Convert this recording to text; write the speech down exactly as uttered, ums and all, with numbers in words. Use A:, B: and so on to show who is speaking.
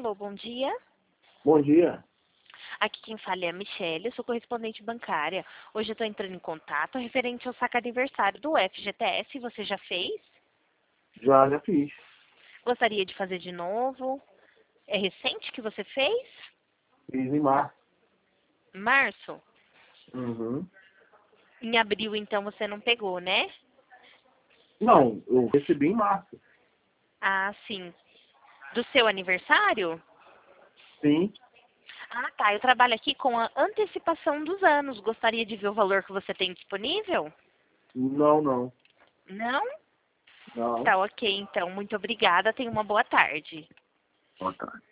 A: Alô, bom dia.
B: Bom dia.
A: Aqui quem fala é a Michelle, eu sou correspondente bancária. Hoje eu estou entrando em contato referente ao saque aniversário do F G T S. Você já fez?
B: Já, já fiz.
A: Gostaria de fazer de novo? É recente que você fez?
B: Fiz em março.
A: Março?
B: Uhum.
A: Em abril, então, você não pegou, né?
B: Não, eu recebi em março.
A: Ah, sim. Do seu aniversário?
B: Sim.
A: Ah, tá. Eu trabalho aqui com a antecipação dos anos. Gostaria de ver o valor que você tem disponível?
B: Não, não.
A: Não?
B: Não.
A: Tá ok, então. Muito obrigada. Tenha uma boa tarde.
B: Boa tarde.